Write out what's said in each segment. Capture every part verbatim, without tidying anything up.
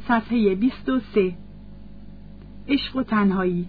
صفحه بیست و سه. عشق و تنهایی.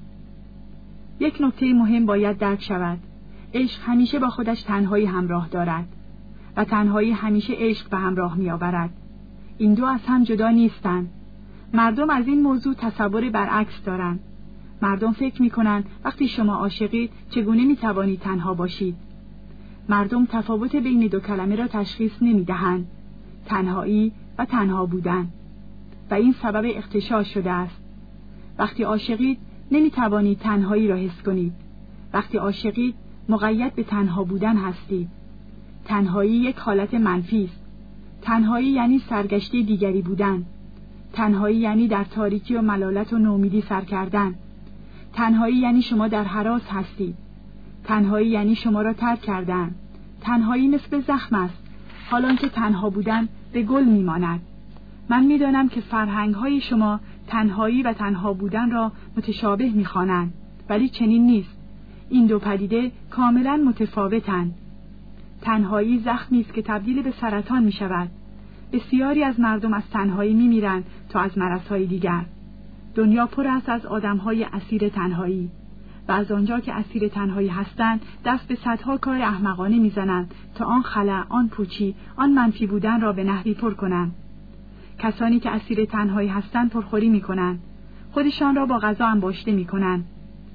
یک نکته مهم باید درک شود. عشق همیشه با خودش تنهایی همراه دارد و تنهایی همیشه عشق به همراه می آورد. این دو از هم جدا نیستند. مردم از این موضوع تصور برعکس دارند. مردم فکر می کنند وقتی شما عاشقید چگونه می توانید تنها باشید. مردم تفاوت بین دو کلمه را تشخیص نمی دهند. تنهایی و تنها بودن. و این سبب اغتشاش شده است. وقتی عاشقید نمی توانید تنهایی را حس کنید. وقتی عاشقید مقید به تنها بودن هستید. تنهایی یک حالت منفی است. تنهایی یعنی سرگشته دیگری بودن. تنهایی یعنی در تاریکی و ملالت و نومیدی سر کردن. تنهایی یعنی شما در هراس هستید. تنهایی یعنی شما را ترک کردن. تنهایی مثل زخم است، حالان که تنها بودن به گل میماند. من میدانم که فرهنگ‌های شما تنهایی و تنها بودن را متشابه می‌خوانند، ولی چنین نیست. این دو پدیده کاملا متفاوتند. تنهایی زخمی است که تبدیل به سرطان می‌شود. بسیاری از مردم از تنهایی می‌میرند تا از مرض‌های دیگر. دنیا پر است از آدم‌های اسیر تنهایی و از آنجا که اسیر تنهایی هستند دست به صدها کار احمقانه می‌زنند تا آن خلأ، آن پوچی، آن منفی بودن را به نحوی پر کنند. کسانی که اسیر تنهایی هستند پرخوری می‌کنند. خودشان را با غذا انباشته می‌کنند.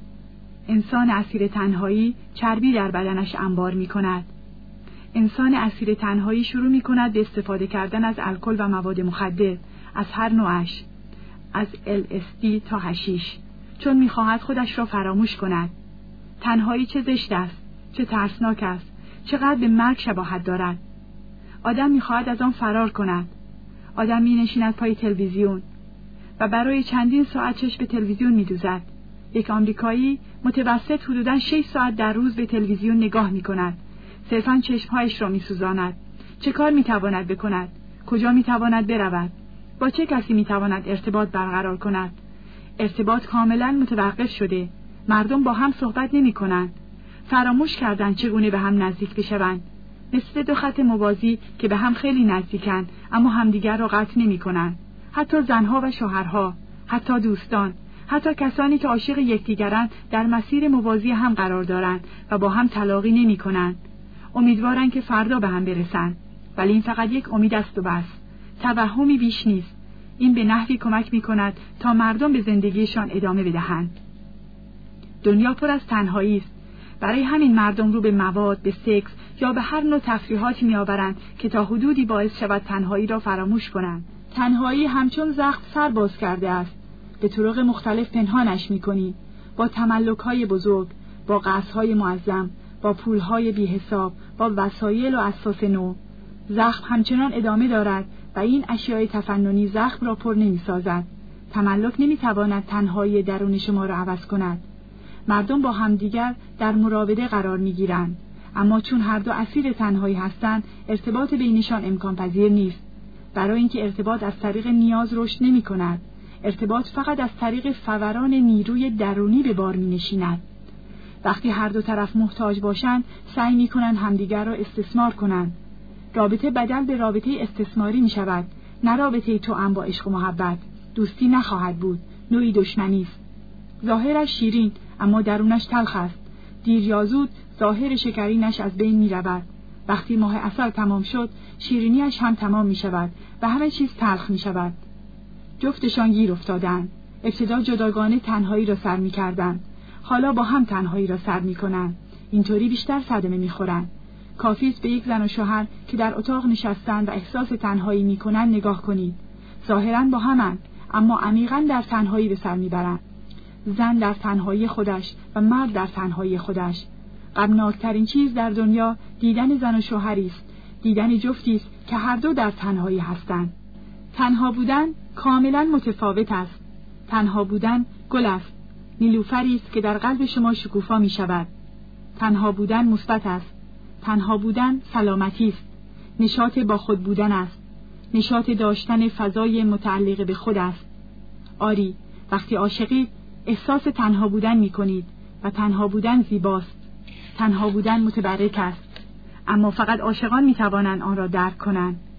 انسان اسیر تنهایی چربی در بدنش انبار می‌کند. انسان اسیر تنهایی شروع می‌کند به استفاده کردن از الکل و مواد مخدر از هر نوعش، از ال اس دی تا حشیش، چون می‌خواهد خودش را فراموش کند. تنهایی چه زشت است، چه ترسناک است، چقدر به مرگ شباهت دارد. آدم می‌خواهد از آن فرار کند. آدم می‌نشیند پای تلویزیون و برای چندین ساعت چشم به تلویزیون می‌دوزد. یک آمریکایی متوسط حدوداً شش ساعت در روز به تلویزیون نگاه می‌کند. صرفاً چشم‌هایش را می‌سوزاند. چه کار می‌تواند بکند؟ کجا می‌تواند برود؟ با چه کسی می‌تواند ارتباط برقرار کند؟ ارتباط کاملاً متوقف شده. مردم با هم صحبت نمی‌کنند. فراموش کردند چگونه به هم نزدیک بشوند. مثل دو خط موازی که به هم خیلی نزدیکند اما همدیگر را قطع نمی‌کنند. حتی زنها و شوهرها، حتی دوستان، حتی کسانی که عاشق یکدیگرند در مسیر موازی هم قرار دارند و با هم تلاقی نمی‌کنند. امیدوارند که فردا به هم برسند، ولی این فقط یک امید است و بس. توهمی بیش نیست. این به نحوی کمک می‌کند تا مردم به زندگیشان ادامه بدهند. دنیا پر از تنهایی است. برای همین مردم رو به مواد، به سکس یا به هر نوع تفریحاتی می‌آورند که تا حدودی باعث شود تنهایی را فراموش کنند. تنهایی همچون زخم سر باز کرده است. به طرق مختلف پنهانش می‌کنی، با تملک‌های بزرگ، با قصرهای معظم، با پول‌های بی‌حساب، با وسایل و اساس نو. زخم همچنان ادامه دارد و این اشیاء تفننی زخم را پر نمی‌سازد. تملک نمی‌تواند تنهایی درون شما را عوض کند. مردم با همدیگر در مراوده قرار می‌گیرند، اما چون هر دو اسیر تنهایی هستند ارتباط بینشان امکان پذیر نیست. برای اینکه ارتباط از طریق نیاز رشد نمی‌کند، ارتباط فقط از طریق فوران نیروی درونی به بار می‌نشیند. وقتی هر دو طرف محتاج باشند سعی می‌کنند همدیگر را استثمار کنند. رابطه بدل به رابطه استثماری می‌شود، نه رابطه توأم با عشق و محبت. دوستی نخواهد بود، نوعی دشمنی است. ظاهرش شیرین اما درونش تلخ است. دیر یا زود ظاهر شکرینش از بین می‌رود. وقتی ماه عسل تمام شد شیرینیش هم تمام می‌شود و همه چیز تلخ می‌شود. جفتشان گیر افتادند. ابتدا جداگانه تنهایی را سر می‌کردند، حالا با هم تنهایی را سر می‌کنند. اینطوری بیشتر صدمه می‌خورند. کافی است به یک زن و شوهر که در اتاق نشستند و احساس تنهایی می‌کنند نگاه کنید. ظاهراً با همند اما عمیقاً در تنهایی به سر می‌برند. زن در تنهایی خودش و مرد در تنهایی خودش. غمناکترین چیز در دنیا دیدن زن و شوهری است، دیدن جفتی است که هر دو در تنهایی هستند. تنها بودن کاملا متفاوت است. تنها بودن گل است، نیلوفری است که در قلب شما شکوفا می شود. تنها بودن مثبت است. تنها بودن سلامتی است. نشاط با خود بودن است. نشاط داشتن فضای متعلق به خود است. آری، وقتی عاشقید احساس تنها بودن می کنید و تنها بودن زیباست. تنها بودن متبرک است، اما فقط عاشقان می توانند آن را درک کنند.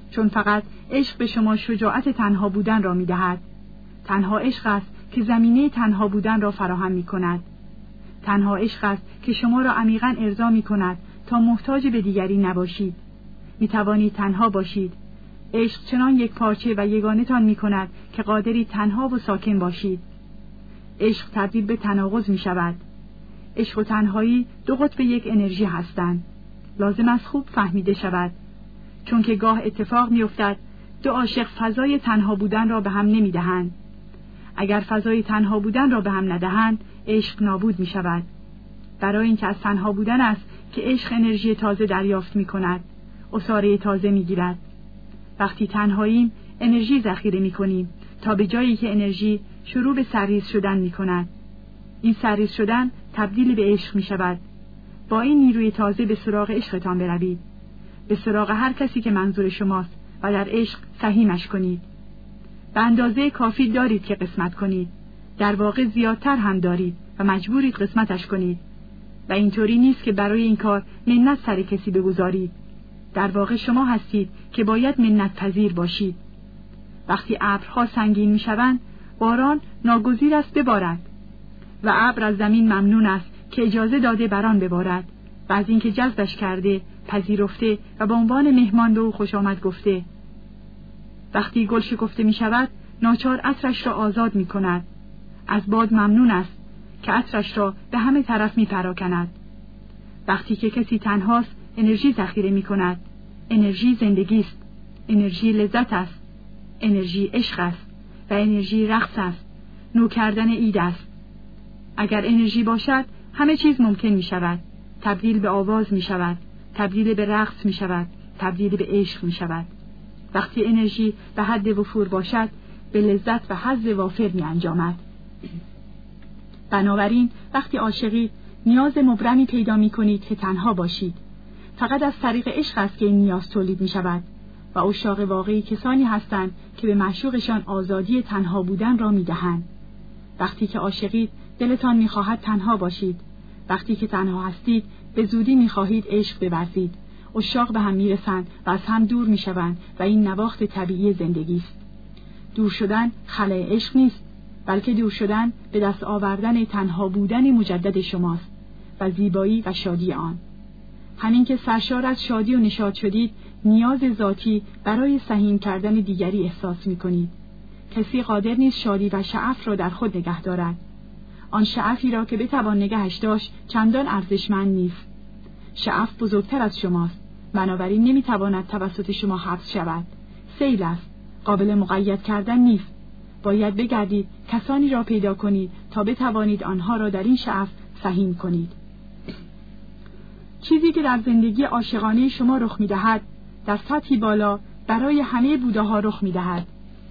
چون فقط عشق به شما شجاعت تنها بودن را می‌دهد. تنها عشق است که زمینه تنها بودن را فراهم می‌کند. تنها عشق است که شما را عمیقاً ارضا می‌کند تا محتاج به دیگری نباشید. می‌توانید تنها باشید. عشق چنان یک پارچه و یگانه تان می‌کند که قادری تنها و ساکن باشید. عشق تبدیل به تناقض می‌شود. عشق و تنهایی دو قطب یک انرژی هستند. لازم است خوب فهمیده شود، چون که گاه اتفاق می‌افتد دو عاشق فضای تنها بودن را به هم نمی‌دهند. اگر فضای تنها بودن را به هم ندهند، عشق نابود می‌شود. برای اینکه از تنها بودن است که عشق انرژی تازه دریافت می‌کند، عصاره تازه می‌گیرد. وقتی تنهاییم، انرژی ذخیره می‌کنیم تا به جایی که انرژی شروع به سرریز شدن می‌کند. این سرریز شدن تبدیل به عشق می‌شود. با این نیروی تازه به سراغ عشقتان بروید. به سراغ هر کسی که منظور شماست و در عشق سهیمش کنید. به اندازه کافی دارید که قسمت کنید. در واقع زیادتر هم دارید و مجبورید قسمتش کنید. و اینطوری نیست که برای این کار منت سر کسی بگذارید. در واقع شما هستید که باید منت پذیر باشید. وقتی ابرها سنگین میشوند، باران ناگزیر است ببارد و ابر از زمین ممنون است که اجازه داده بران ببارد و از اینکه جذبش کرده، پذیرفته و به عنوان مهمان به او خوش آمد گفته. وقتی گل شکفته می شود، ناچار عطرش را آزاد می کند. از باد ممنون است که عطرش را به همه طرف می پراکند. وقتی که کسی تنهاست، انرژی ذخیره می کند. انرژی زندگی است. انرژی لذت است. انرژی عشق است و انرژی رقص است. نو کردن عید است. اگر انرژی باشد، همه چیز ممکن می شود. تبدیل به آواز می شود. تبدیل به رقص می شود. تبدیل به عشق می شود. وقتی انرژی به حد وفور باشد، به لذت و حظ وافر می انجامد. بنابراین وقتی عاشقید، نیاز مبرمی پیدا می کنید که تنها باشید. فقط از طریق عشق است که این نیاز تولید می شود و عشاق واقعی کسانی هستند که به معشوقشان آزادی تنها بودن را می دهند. وقتی که عاشقید، دلتان می خواهد تنها باشید. وقتی که تنها هستید، به زودی می خواهید عشق بورزید. عشاق به هم می رسند و از هم دور می شوند و این نواخت طبیعی زندگی است. دور شدن خلأ عشق نیست، بلکه دور شدن به دست آوردن تنها بودن مجدد شماست و زیبایی و شادی آن. همین که سرشار از شادی و نشاط شدید، نیاز ذاتی برای سهیم کردن دیگری احساس می کنید. کسی قادر نیست شادی و شعف را در خود نگه دارد. آن شعفی را که بتوان نگهش داشت چندان ارزشمند نیست. شعف بزرگتر از شماست، بنابراین نمیتواند توسط شما حبس شود. سیل است، قابل مقید کردن نیست. باید بگردید کسانی را پیدا کنید تا بتوانید آنها را در این شعف سهیم کنید. چیزی که در زندگی عاشقانه شما رخ می‌دهد، در سطحی بالا برای همه بوداها رخ می‌دهد.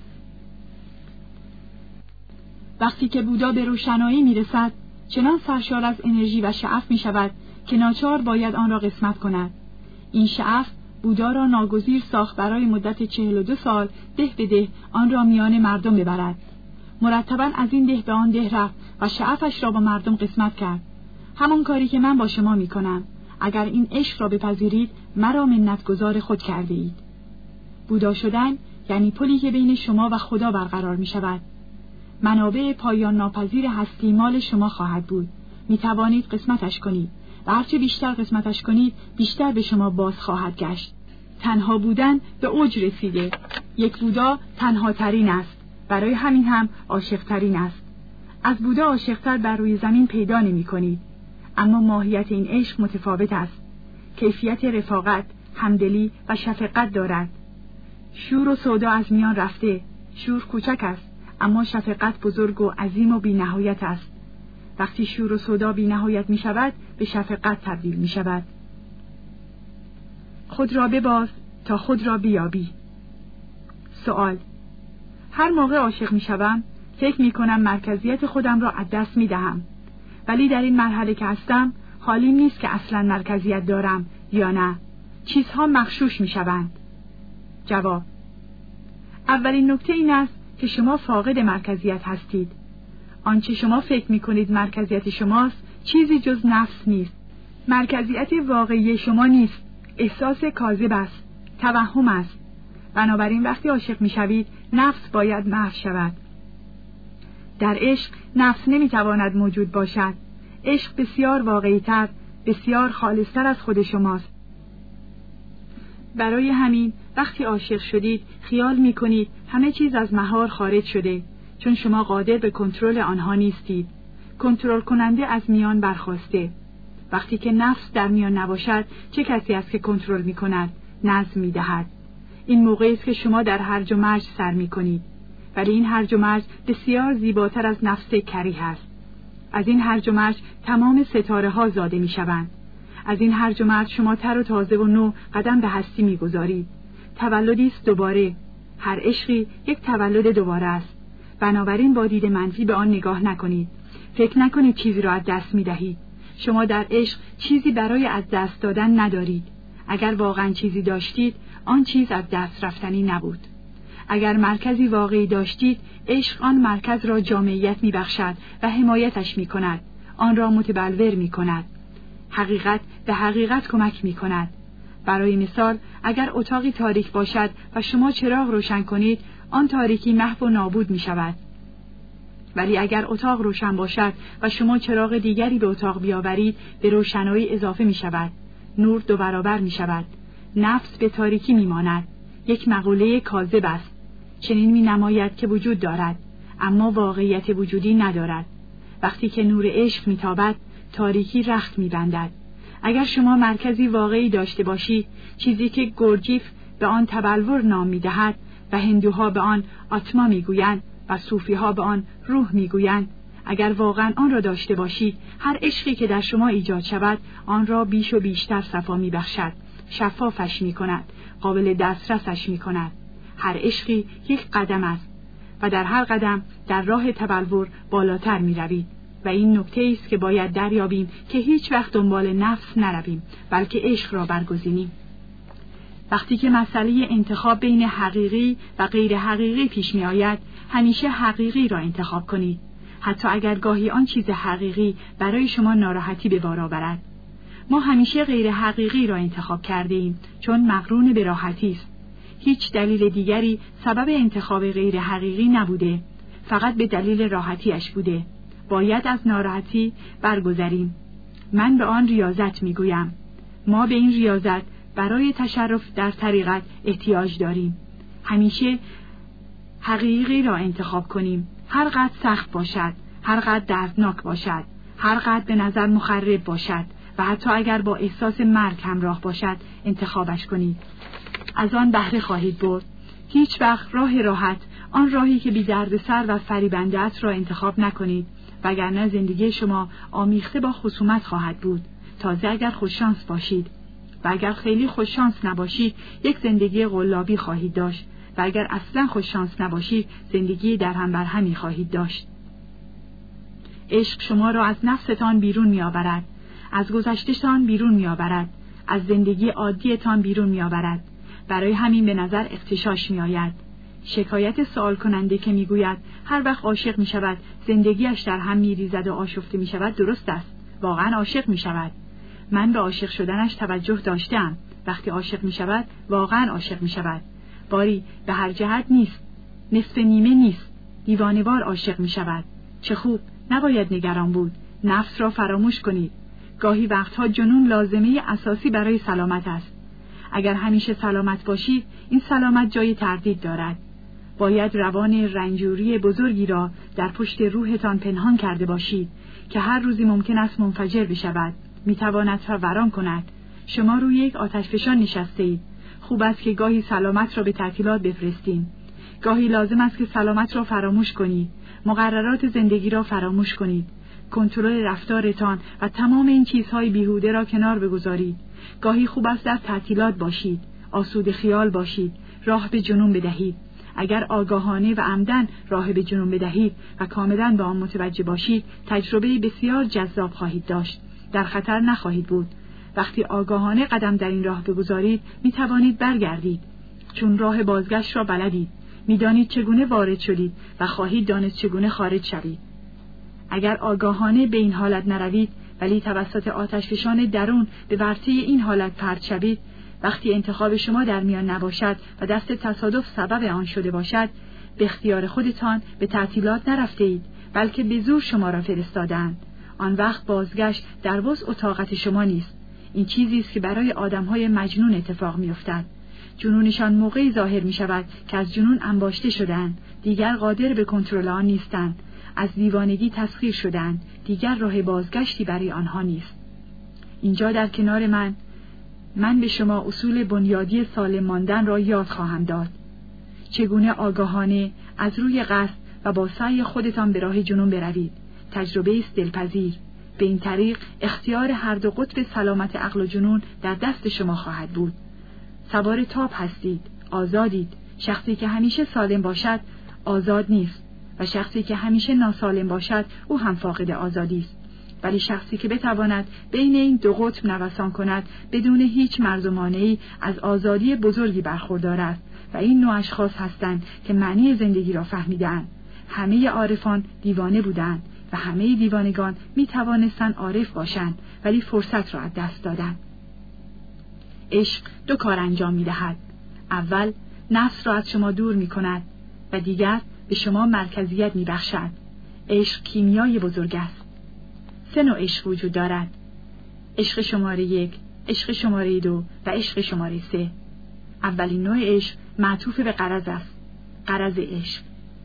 وقتی که بودا به روشنایی می‌رسد، چنان سرشار از انرژی و شعف می‌شود که ناچار باید آن را قسمت کند. این شعف بودا را ناگزیر ساخت برای مدت چهل و دو سال ده به ده آن را میان مردم ببرد. مرتباً از این ده به آن ده رفت و شعفش را با مردم قسمت کرد. همان کاری که من با شما می‌کنم. اگر این عشق را بپذیرید، مرا منتگزار خود کرده اید. بودا شدن یعنی پلی که بین شما و خدا برقرار می‌شود. منابع پایان ناپذیر هستی مال شما خواهد بود. می‌توانید قسمتش کنید و هرچه بیشتر قسمتش کنید، بیشتر به شما باز خواهد گشت. تنها بودن به اوج رسیده. یک بودا تنها ترین است، برای همین هم عاشق ترین است. از بودا عاشقتر بر روی زمین پیدا نمی کنید. اما ماهیت این عشق متفاوت است. کیفیت رفاقت، همدلی و شفقت دارد. شور و سودا از میان رفته. شور کوچک است، اما شفقت بزرگ و عظیم و بی نهایت است. وقتی شور و سودا بی نهایت می شود، به شفقت تبدیل می شود. خود را بباز تا خود را بیابی. سوال: هر موقع عاشق می شوم، فکر می کنم مرکزیت خودم را از دست می دهم. ولی در این مرحله که هستم، حالی نیست که اصلا مرکزیت دارم یا نه. چیزها مغشوش می شوند. جواب: اولین نکته این است که شما فاقد مرکزیت هستید. آنچه شما فکر می کنید مرکزیت شماست، چیزی جز نفس نیست. مرکزیت واقعی شما نیست. احساس کاذب است. توهم است. بنابراین وقتی عاشق می‌شوید نفس باید محو شود. در عشق نفس نمی‌تواند موجود باشد. عشق بسیار واقعی‌تر، بسیار خالص‌تر از خود شماست. برای همین وقتی عاشق شدید خیال می‌کنید همه چیز از مهار خارج شده، چون شما قادر به کنترل آنها نیستید. کنترل کننده از میان برخاسته. وقتی که نفس در میان نباشد چه کسی است که کنترل می‌کند، نظم می‌دهد؟ این موقعی است که شما در هرج و مرج سر می‌کنید. ولی این هرج و مرج بسیار زیباتر از نفس کریه است. از این هرج و مرج تمام ستاره ها زاده می‌شوند. از این هرج و مرج شما تر و تازه و نو قدم به هستی می‌گذارید. تولدی است دوباره. هر عشقی یک تولد دوباره است. بنابراین با دید منفی به آن نگاه نکنید. فکر نکنید چیزی را از دست می‌دهید. شما در عشق چیزی برای از دست دادن ندارید. اگر واقعا چیزی داشتید، آن چیز از دست رفتنی نبود. اگر مرکزی واقعی داشتید، عشق آن مرکز را جامعیت می‌بخشد و حمایتش می‌کند، آن را متبلور می‌کند. حقیقت به حقیقت کمک می‌کند. برای مثال، اگر اتاقی تاریک باشد و شما چراغ روشن کنید، آن تاریکی محو و نابود می‌شود. ولی اگر اتاق روشن باشد و شما چراغ دیگری به اتاق بیاورید، به روشنایی اضافه می‌شود. نور دو برابر می‌شود. نفس به تاریکی می‌ماند. یک مقوله کاذب است. چنین می‌نماید که وجود دارد، اما واقعیت وجودی ندارد. وقتی که نور عشق می‌تابد، تاریکی رخت می‌بندد. اگر شما مرکزی واقعی داشته باشید، چیزی که گورجیف به آن تبلور نام می‌دهد و هندوها به آن آتما می‌گویند و صوفی‌ها به آن روح می‌گویند، اگر واقعا آن را داشته باشید، هر عشقی که در شما ایجاد شود، آن را بیش و بیشتر صفا می‌بخشد، شفافش می‌کند، قابل دسترسش می‌کند. هر عشقی یک قدم است و در هر قدم در راه تبلور بالاتر می‌روید. و این نکته است که باید دریابیم که هیچ وقت دنبال نفس نرویم، بلکه عشق را برگزینیم. وقتی که مسئله انتخاب بین حقیقی و غیر حقیقی پیش می آید، همیشه حقیقی را انتخاب کنید، حتی اگر گاهی آن چیز حقیقی برای شما ناراحتی به بار آورد. ما همیشه غیر حقیقی را انتخاب کرده ایم، چون مقرون به راحتی است. هیچ دلیل دیگری سبب انتخاب غیر حقیقی نبوده، فقط به دلیل راحتیش بوده. باید از ناراحتی برگذریم. من به آن ریاضت میگویم. ما به این ریاضت برای تشرف در طریقت احتیاج داریم. همیشه حقیقی را انتخاب کنیم، هر قدر سخت باشد، هر قدر دردناک باشد، هر قدر به نظر مخرب باشد و حتی اگر با احساس مرگ همراه باشد، انتخابش کنید. از آن بهره خواهید برد. هیچ وقت راه راحت، آن راهی که بی دردسر و فریبنده است را انتخاب نکنید، وگرنه زندگی شما آمیخته با خصومت خواهد بود. تازه اگر خوششانس باشید، و اگر خیلی خوششانس نباشید، یک زندگی قلابی خواهید داشت، و اگر اصلا خوششانس نباشید، زندگی در هم بر همی خواهید داشت. عشق شما را از نفستان بیرون می آورد، از گذشته‌تان بیرون می آورد، از زندگی عادیتان بیرون می آورد. برای همین به نظر اغتشاش می آید. شکایت سوال کننده که می گوید هر وقت عاشق می شود زندگیش در هم می ریزد و آشفته می شود درست است. واقعا عاشق می شود. من به عاشق شدنش توجه داشتم. وقتی عاشق می شود واقعا عاشق می شود. باری به هر جهت نیست، نصف نیمه نیست، دیوانه‌وار عاشق می شود. چه خوب، نباید نگران بود. نفس را فراموش کنید. گاهی وقتها جنون لازمه اساسی برای سلامت است. اگر همیشه سلامت باشید، این سلامت جای تردید دارد. باید روان رنجوری بزرگی را در پشت روحتان پنهان کرده باشید که هر روزی ممکن است منفجر بشود، میتواند فوران کند. شما روی یک آتشفشان نشسته اید. خوب است که گاهی سلامت را به تعطیلات بفرستید. گاهی لازم است که سلامت را فراموش کنید، مقررات زندگی را فراموش کنید، کنترل رفتارتان و تمام این چیزهای بیهوده را کنار بگذارید. گاهی خوب است در تعطیلات باشید، آسوده خیال باشید، راه به جنون بدهید. اگر آگاهانه و عمدن راه به جنون بدهید و کاملا به آن متوجه باشید، تجربه بسیار جذاب خواهید داشت. در خطر نخواهید بود. وقتی آگاهانه قدم در این راه بگذارید، می توانید برگردید، چون راه بازگشت را بلدید. می دانید چگونه وارد شدید و خواهید دانست چگونه خارج شوید. اگر آگاهانه به این حالت نروید، ولی توسط آتشفشان درون به ورطه این حالت پرت شوید، وقتی انتخاب شما در میان نباشد و دست تصادف سبب آن شده باشد، به اختیار خودتان به تعطیلات نرفته اید، بلکه به زور شما را فرستادند. آن وقت بازگشت در وسع و طاقت شما نیست. این چیزی است که برای آدم‌های مجنون اتفاق می‌افتد. جنونشان موقعی ظاهر می‌شود که از جنون انباشته شدند، دیگر قادر به کنترل آن نیستند. از دیوانگی تسخیر شدند، دیگر راه بازگشتی برای آنها نیست. اینجا در کنار من من به شما اصول بنیادی سالم ماندن را یاد خواهم داد. چگونه آگاهانه از روی قصد و با سعی خودتان به راه جنون بروید. تجربه است دلپذیر. به این طریق اختیار هر دو قطب سلامت عقل و جنون در دست شما خواهد بود. سوار تاب هستید، آزادید. شخصی که همیشه سالم باشد آزاد نیست و شخصی که همیشه ناسالم باشد او هم فاقد آزادی است. ولی شخصی که بتواند بین این دو قطب نوسان کند بدون هیچ مرز و مانعی از آزادی بزرگی برخوردار است و این نوع اشخاص هستند که معنی زندگی را فهمیدند. همه عارفان دیوانه بودند و همه دیوانگان می توانستند عارف باشند، ولی فرصت را از دست دادند. عشق دو کار انجام می دهد. اول نفس را از شما دور می کند و دیگر به شما مرکزیت می بخشد. عشق کیمیای بزرگ است. سه نوع عشق وجود دارد: عشق شماره یک، عشق شماره دو و عشق شماره سه. اولین نوع عشق معطوف به غرض است. غرض عشق.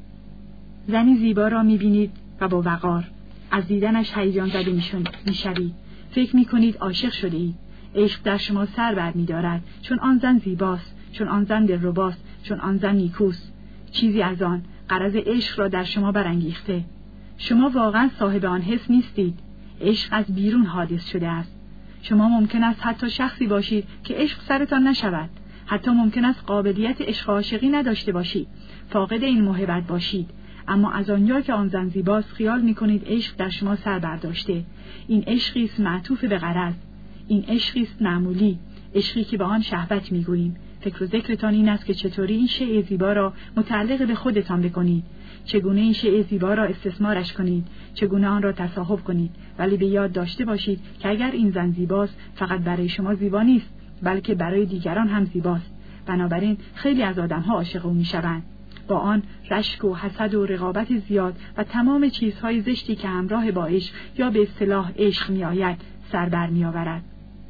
زنی زیبا را می بینید و با وقار از دیدنش هیجان زده می شوید. فکر می کنید عاشق شده اید. عشق در شما سر بر می دارد، چون آن زن زیباست، چون آن زن دلرباست، چون آن زن نیکوست. چیزی از آن غرض عشق را در شما برانگیخته. شما واقعا صاحب آن حس نیستید. عشق از بیرون حادث شده است. شما ممکن است حتی شخصی باشید که عشق سرتان نشود. حتی ممکن است قابلیت عشق عاشقی نداشته باشید. فاقد این موهبت باشید. اما از آنجا که آن زن زیباست خیال می‌کنید عشق در شما سر برداشته. این عشقی است معطوف به غرض. این عشقی است معمولی، عشقی که به آن شهوت می‌گوییم. فکر و ذکرتان این است که چطوری این شیء زیبا را متعلق به خودتان بکنید، چگونه این شیء زیبا را استثمارش کنید، چگونه آن را تصاحب کنید. ولی به یاد داشته باشید که اگر این زن زیباست فقط برای شما زیبا نیست، بلکه برای دیگران هم زیباست. بنابراین خیلی از آدم‌ها عاشق او می‌شوند. با آن رشک و حسد و رقابت زیاد و تمام چیزهای زشتی که همراه با عشق یا به اصطلاح عشق می‌آید سر بر می‌آورد.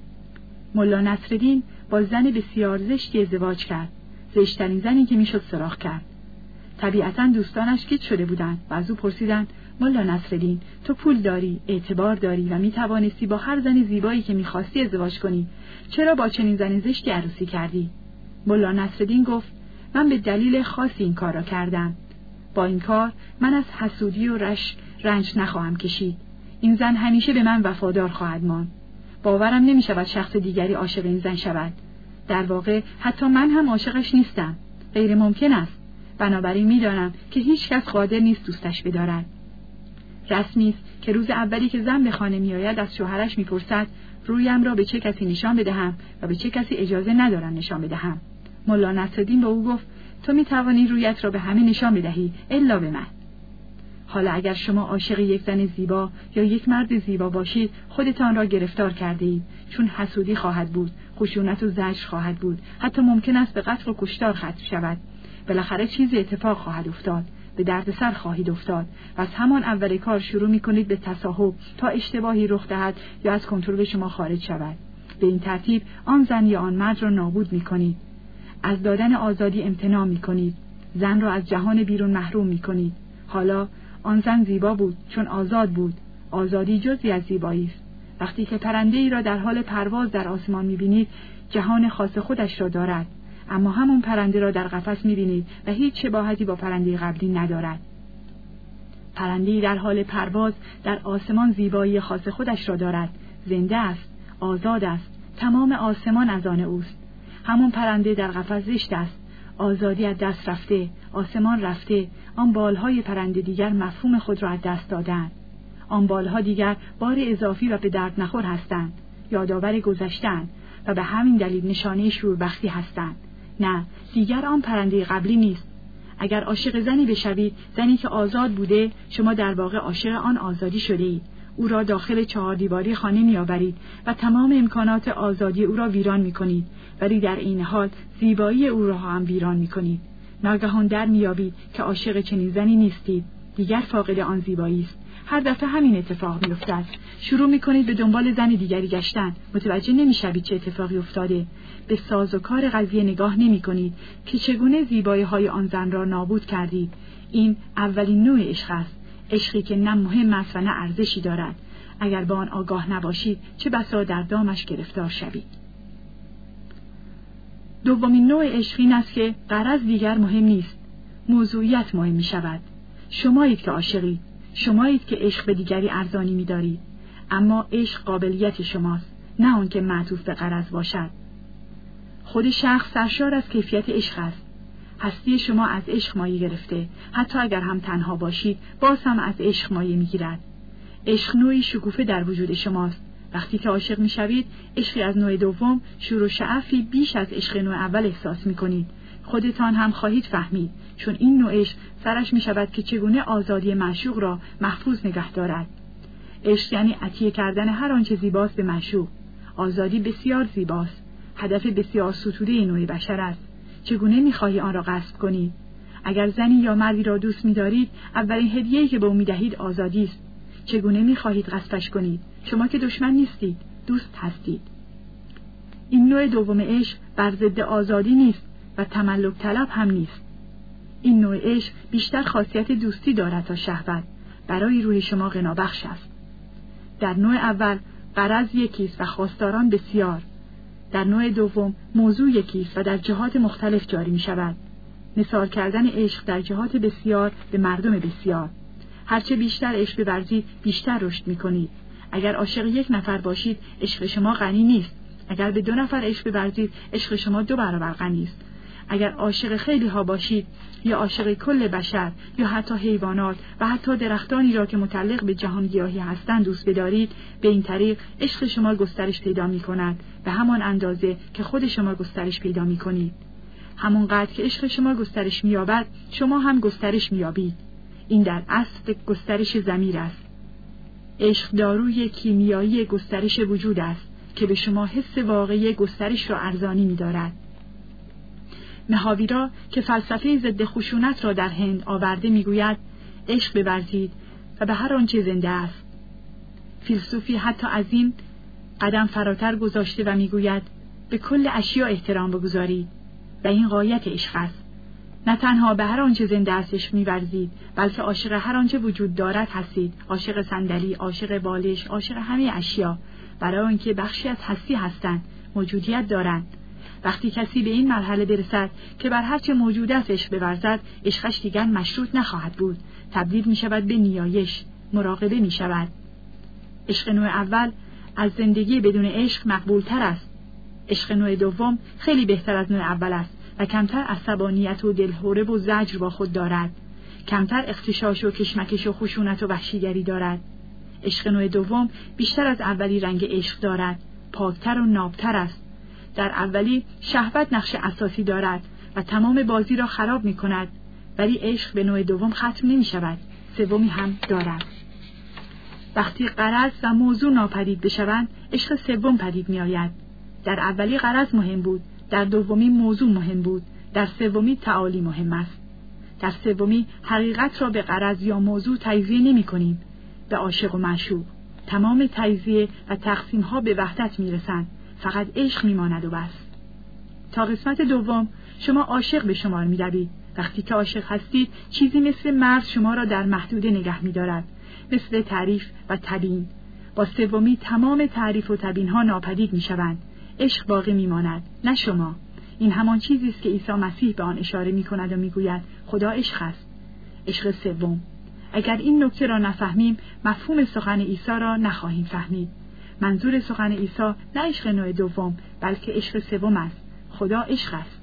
ملا نصرالدین با زن بسیار زشتی ازدواج کرد، زشترین زنی که میشد سراغ کرد. طبیعتاً دوستانش گیج شده بودند و از او پرسیدند: ملا نصرالدین، تو پول داری، اعتبار داری و میتوانستی با هر زن زیبایی که میخواستی ازدواج کنی، چرا با چنین زن زشتی عروسی کردی؟ ملا نصرالدین گفت: من به دلیل خاصی این کار را کردم. با این کار من از حسودی و رشک رنج نخواهم کشید. این زن همیشه به من وفادار خواهد ماند. باورم نمی شود شخص دیگری عاشق این زن شود. در واقع حتی من هم عاشقش نیستم. غیر ممکن است. بنابراین می دانم که هیچ کس قادر نیست دوستش بدارد. رسمی است که روز اولی که زن به خانه می آید از شوهرش می پرسد رویم را به چه کسی نشان بدهم و به چه کسی اجازه ندارم نشان بدهم. ملا نصرالدین به او گفت: تو می توانی رویت را به همه نشان بدهی الا به من. حالا اگر شما عاشق یک زن زیبا یا یک مرد زیبا باشید خودتان را گرفتار کرده اید، چون حسودی خواهد بود، خشونت و زجر خواهد بود، حتی ممکن است به قتل و کشتار ختم شود. بالاخره چیزی اتفاق خواهد افتاد، به دردسر خواهید افتاد و از همان اول کار شروع می کنید به تصاحب تا اشتباهی رخ دهد یا از کنترل شما خارج شود. به این ترتیب آن زن یا آن مرد را نابود می کنید. از دادن آزادی امتناع می کنید. زن را از جهان بیرون محروم می کنید. حالا آن زن زیبا بود چون آزاد بود. آزادی جزئی از زیبایی است. وقتی که پرنده‌ای را در حال پرواز در آسمان می‌بینید، جهان خاص خودش را دارد، اما همون پرنده را در قفس می‌بینید و هیچ شباهتی با پرنده قبلی ندارد. پرنده‌ای در حال پرواز در آسمان زیبایی خاص خودش را دارد، زنده است، آزاد است، تمام آسمان از آن اوست. همون پرنده در قفس زشت است، آزادی از دست رفته، آسمان رفته، آن بالهای پرنده دیگر مفهوم خود را از دست دادند. آن بالها دیگر بار اضافی و به درد نخور هستند، یادآور گذشته‌اند و به همین دلیل نشانه شوربختی هستند. نه، دیگر آن پرنده قبلی نیست. اگر عاشق زنی بشوید، زنی که آزاد بوده، شما در واقع عاشق آن آزادی شده اید. او را داخل چهار دیواری خانه می‌آورید و تمام امکانات آزادی او را ویران می‌کنید، ولی در این حال زیبایی او را هم ویران می‌کنید. ناگهان در می‌یابید که عاشق چنین زنی نیستید، دیگر فاقد آن زیبایی است. هر دفعه همین اتفاق می‌افتد. شروع می‌کنید به دنبال زن دیگری گشتن، متوجه نمی‌شوید چه اتفاقی افتاده. به سازوکار قضیه نگاه نمی‌کنید که چگونه زیبایی‌های آن زن را نابود کردید. این اولین نوع عشق است، عشقی که نه مهم است و نه ارزشی دارد. اگر با آن آگاه نباشید چه بسا در دامش گرفتار شوید. دومین نوع عشق این است که غرض دیگر مهم نیست، موضوعیت مهم می شود. شمایید که عاشقید، شمایید که عشق به دیگری ارزانی می دارید، اما عشق قابلیت شماست، نه آن که معطوف به غرض باشد. خود شخص سرشار از کیفیت عشق است. هستی شما از عشق مایه گرفته، حتی اگر هم تنها باشید باز هم از عشق مایه می گیرد. عشق نوعی شکوفه در وجود شماست. وقتی که عاشق می شوید، عشقی از نوع دوم شور و شعفی بیش از عشق نوع اول احساس می کنید. خودتان هم خواهید فهمید، چون این نوع عشق سرش می شود که چگونه آزادی معشوق را محفوظ نگه دارد. عشق یعنی عطیه کردن هر آنچه زیباست به معشوق. آزادی بسیار زیباست، هدف بسیار ستوده نوع بشر است. چگونه می‌خواهی آن را غصب کنی؟ اگر زنی یا مردی را دوست می‌دارید، اولین هدیه‌ای که به او می‌دهید آزادی است. چگونه می‌خواهید غصبش کنید؟ شما که دشمن نیستید، دوست هستید. این نوع دوم عشق بر ضد آزادی نیست و تملک طلب هم نیست. این نوع عشق بیشتر خاصیت دوستی دارد تا شهوت. برای روح شما غنابخش است. در نوع اول غرض یکیست و خواستاران بسیار. در نوع دوم موضوع یکیست و در جهات مختلف جاری می شود. مثال کردن عشق در جهات بسیار به مردم بسیار. هرچه بیشتر عشق بورزید بیشتر رشد می کنید. اگر عاشق یک نفر باشید عشق شما غنی نیست. اگر به دو نفر عشق بورزید عشق شما دو برابر غنی است. اگر عاشق خیلی ها باشید یا عاشق کل بشر یا حتی حیوانات و حتی درختانی را که متعلق به جهان گیاهی هستند دوست بدارید، به این طریق عشق شما گسترش پیدا می کند به همان اندازه که خود شما گسترش پیدا می کنید. همانقدر که عشق شما گسترش می یابد شما هم گسترش می یابید. این در اصل گسترش ضمیر است. عشق داروی کیمیایی گسترش وجود است که به شما حس واقعی گسترش را ارزانی می دارد. مهاویرا که فلسفه ضد خشونت را در هند آورده میگوید عشق بورزید و به هر آنچه زنده است. فیلسوفی حتی از این قدم فراتر گذاشته و میگوید به کل اشیا احترام بگذارید و این غایت عشق است. نه تنها به هر آنچه زنده است عشق می‌ورزید، بلکه عاشق هر آنچه وجود دارد هستید. عاشق صندلی، عاشق بالش، عاشق همه اشیا، برای آنکه بخشی از هستی هستند، موجودیت دارند. وقتی کسی به این مرحله برسد که بر هر چه موجود است عشق بورزد، عشقش دیگر مشروط نخواهد بود، تبدیل می شود به نیایش، مراقبه می شود. عشق نوع اول از زندگی بدون عشق مقبول تر است. عشق نوع دوم خیلی بهتر از نوع اول است و کمتر عصبانیت و دلهوره و زجر با خود دارد، کمتر اغتشاش و کشمکش و خشونت و وحشیگری دارد. عشق نوع دوم بیشتر از اولی رنگ عشق دارد، پاکتر و نابتر است. در اولی شهوت نقش اساسی دارد و تمام بازی را خراب می کند، ولی عشق به نوع دوم ختم نمی شود، سومی هم دارد. وقتی غرض و موضوع ناپدید بشوند، عشق سوم پدید می آید. در اولی غرض مهم بود، در دومی موضوع مهم بود، در سومی تعالی مهم است. در سومی حقیقت را به غرض یا موضوع تجزیه نمی کنیم، به عاشق و معشوق. تمام تجزیه و تقسیم ها به وحدت می رسند، فقط عشق می ماند و بس. تا قسمت دوم شما عاشق به شمار می روید. وقتی که عاشق هستید چیزی مثل مرز شما را در محدوده نگه می دارد، مثل تعریف و تبیین. با سومی تمام تعریف و تبیین ها ناپدید می شوند. عشق باقی می ماند، نه شما. این همان چیزی است که عیسی مسیح به آن اشاره می کند و می گوید خدا عشق است. عشق سوم. اگر این نکته را نفهمیم مفهوم سخن عیسی را نخواهیم فهمید. منظور سخن عیسی نه عشق نوع دوم بلکه عشق سوم است. خدا عشق است.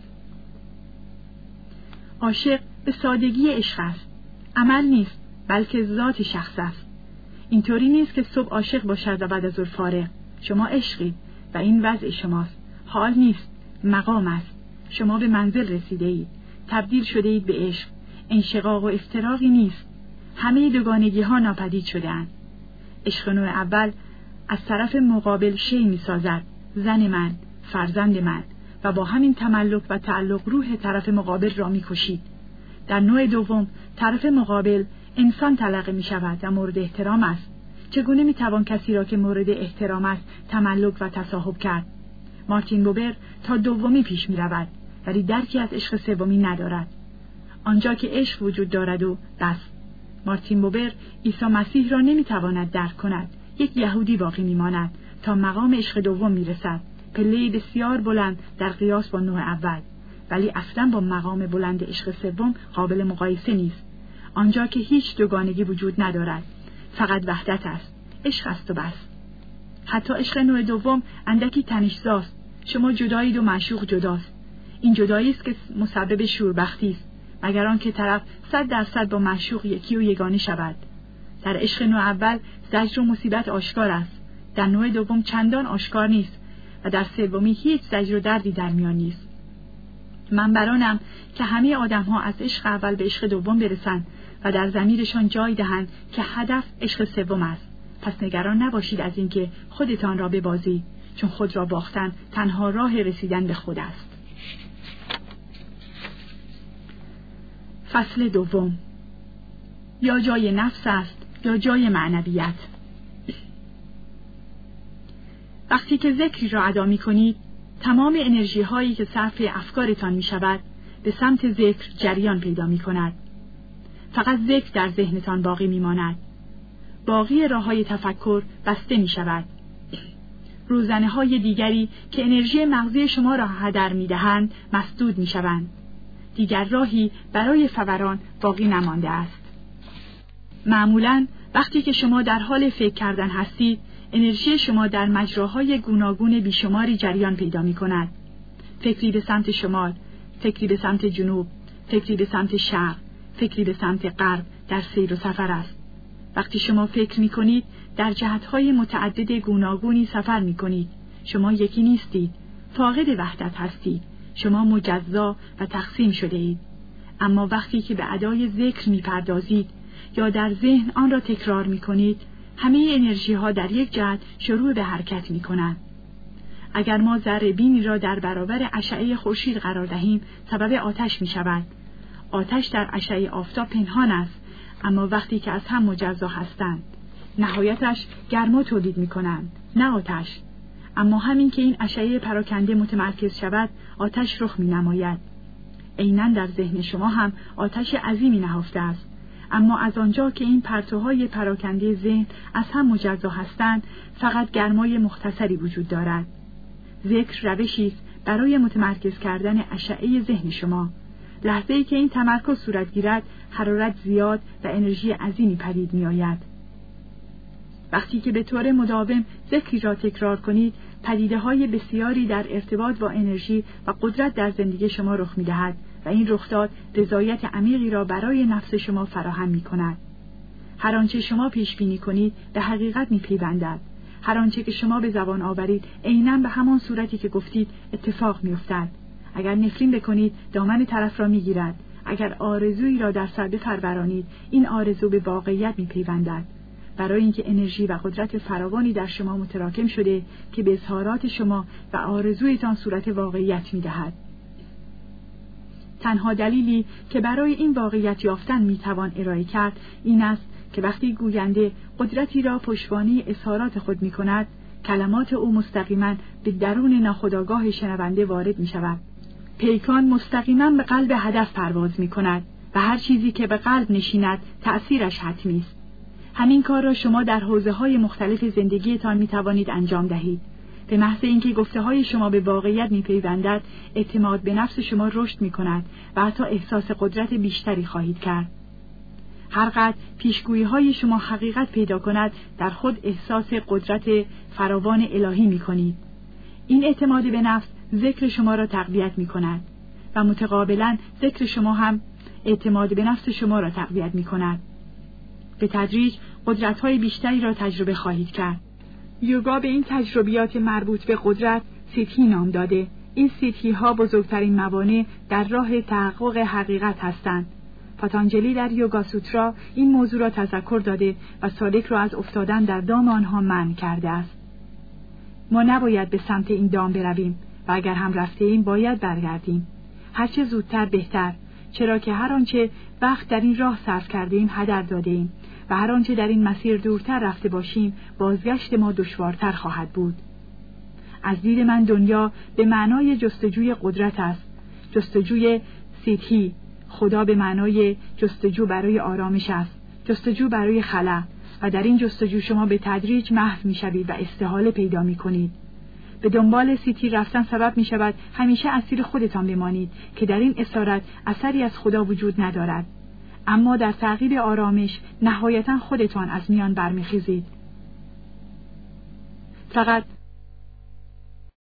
عاشق به سادگی عشق است. عمل نیست بلکه ذات شخص است. اینطوری نیست که صبح عاشق باشد و بعد از ظهر فارغ. شما عشقید و این وضع شماست. حال نیست، مقام است. شما به منزل رسیده اید، تبدیل شده اید به عشق. انشقاق و افتراقی نیست. همه دوگانگی ها ناپدید شده‌اند. عشق نوع اول از طرف مقابل شی می سازد، زن من، فرزند من، و با همین تملک و تعلق روح طرف مقابل را می کشید. در نوع دوم طرف مقابل انسان تلقی می شود و مورد احترام است. چگونه می توان کسی را که مورد احترام است تملک و تصاحب کرد؟ مارتین بوبر تا دومی پیش می رود، ولی درکی از عشق سومی ندارد. آنجا که عشق وجود دارد و بس. مارتین بوبر عیسی مسیح را نمی تواند درک کند. یک یهودی باقی می ماند تا مقام عشق دوم می رسد. پله بسیار بلند در قیاس با نوع اول، ولی اصلا با مقام بلند عشق سوم قابل مقایسه نیست. آنجا که هیچ دوگانگی وجود ندارد، فقط وحدت است، عشق است و بس. حتی عشق نوع دوم اندکی تنش‌زاست. شما جدایید و معشوق جداست. این جدایی است که مسبب شوربختی است، مگر آنکه طرف صد درصد با معشوق یکی و یگانه شود. در عشق نوع اول زجر و مصیبت آشکار است، در نوع دوم چندان آشکار نیست و در سومی هیچ زجر و دردی در میان نیست. من برانم که همه آدم‌ها از عشق اول به عشق دوم برسند و در ضمیرشان جای دهند که هدف عشق سوم است. پس نگران نباشید از اینکه خودتان را ببازید، چون خود را باختن تنها راه رسیدن به خود است. فصل دوم. یا جای نفس است یا جای معنویت. وقتی که ذکری را ادا می کنید، تمام انرژی هایی که صرف افکارتان می شود به سمت ذکر جریان پیدا می کند. فقط ذکر در ذهنتان باقی می ماند. باقی راه های تفکر بسته می شود. روزنه های دیگری که انرژی مغزی شما را هدر می دهند مسدود می شوند. دیگر راهی برای فوران باقی نمانده است. معمولاً وقتی که شما در حال فکر کردن هستید، انرژی شما در مجراهای گوناگون بیشماری جریان پیدا می کند. فکری به سمت شمال، فکری به سمت جنوب، فکری به سمت شرق، فکری به سمت غرب در سیر و سفر است. وقتی شما فکر می کنید، در جهتهای متعدد گوناگونی سفر می کنید. شما یکی نیستید، فاقد وحدت هستید. شما مجزا و تقسیم شده اید. اما وقتی که به ادای ذکر می پردازید یا در ذهن آن را تکرار می کنید، همه انرژی ها در یک جهت شروع به حرکت می کنند. اگر ما ذره بینی را در برابر اشعه خورشید قرار دهیم، سبب آتش می شود. آتش در اشعه آفتاب پنهان است، اما وقتی که از هم مجزا هستند، نهایتش گرما تولید می کنند، نه آتش. اما همین که این اشعه پراکنده متمرکز شود، آتش رخ می نماید. عیناً در ذهن شما هم آتش عظیمی نهفته است. اما از آنجا که این پرتوهای پراکنده ذهن از هم مجزا هستند، فقط گرمای مختصری وجود دارد. ذکر روشی است برای متمرکز کردن اشعه ذهن شما. لحظه‌ای که این تمرکز صورت گیرد، حرارت زیاد و انرژی عظیمی پدید می آید. وقتی که به طور مداوم ذکری را تکرار کنید، پدیده‌های بسیاری در ارتباط با انرژی و قدرت در زندگی شما رخ می‌دهد و این رخداد رضایت عمیقی را برای نفس شما فراهم می‌کند. هر آنچه شما پیش بینی کنید به حقیقت می‌پیوندد. هر آنچه که شما به زبان آورید عیناً به همان صورتی که گفتید اتفاق می‌افتد. اگر نفرین بکنید، دامن طرف را می‌گیرد. اگر آرزویی را در سر بپرورانید، این آرزو به واقعیت می‌پیوندد. برای اینکه انرژی و قدرت فراوانی در شما متراکم شده که به اظهارات شما و آرزویتان صورت واقعیت می‌دهد. تنها دلیلی که برای این واقعیت یافتن می‌توان ارائه کرد این است که وقتی گوینده قدرتی را پشتوانه اظهارات خود می‌کند، کلمات او مستقیما به درون ناخودآگاه شنونده وارد می‌شود. پیکان مستقیما به قلب هدف پرواز می‌کند و هر چیزی که به قلب نشیند تأثیرش حتمی است. همین کار را شما در حوزه‌های مختلف زندگیتان می‌توانید انجام دهید. به محض اینکه گفته‌های شما به واقعیت می‌پیوندد، اعتماد به نفس شما رشد می‌کند و حتی احساس قدرت بیشتری خواهید کرد. هر قدر پیشگویی‌های شما حقیقت پیدا کند، در خود احساس قدرت فراوان الهی می‌کنید. این اعتماد به نفس ذکر شما را تقویت می‌کند و متقابلاً ذکر شما هم اعتماد به نفس شما را تقویت می‌کند. به تدریج قدرت‌های بیشتری را تجربه خواهید کرد. یوگا به این تجربیات مربوط به قدرت سیدھی نام داده. این سیدھی ها بزرگترین موانع در راه تحقق حقیقت هستند. پاتانجلی در یوگا سوترا این موضوع را تذکر داده و سالک را از افتادن در دام آنها منع کرده است. ما نباید به سمت این دام برویم و اگر هم رفته ایم باید برگردیم. هرچه زودتر بهتر، چرا که هر آنچه وقت در این راه صرف کردیم هدر داده ایم و هر آنچه در این مسیر دورتر رفته باشیم بازگشت ما دشوارتر خواهد بود. از دید من دنیا به معنای جستجوی قدرت است، جستجوی سیدھی. خدا به معنای جستجو برای آرامش است، جستجو برای خلا، و در این جستجو شما به تدریج محو می شوید و استحاله پیدا می کنید. به دنبال سیدھی رفتن سبب می شود همیشه اسیر خودتان بمانید که در این اسارت اثری از خدا وجود ندارد، اما در تعقیب آرامش نهایتا خودتان از میان برمیخیزید. فقط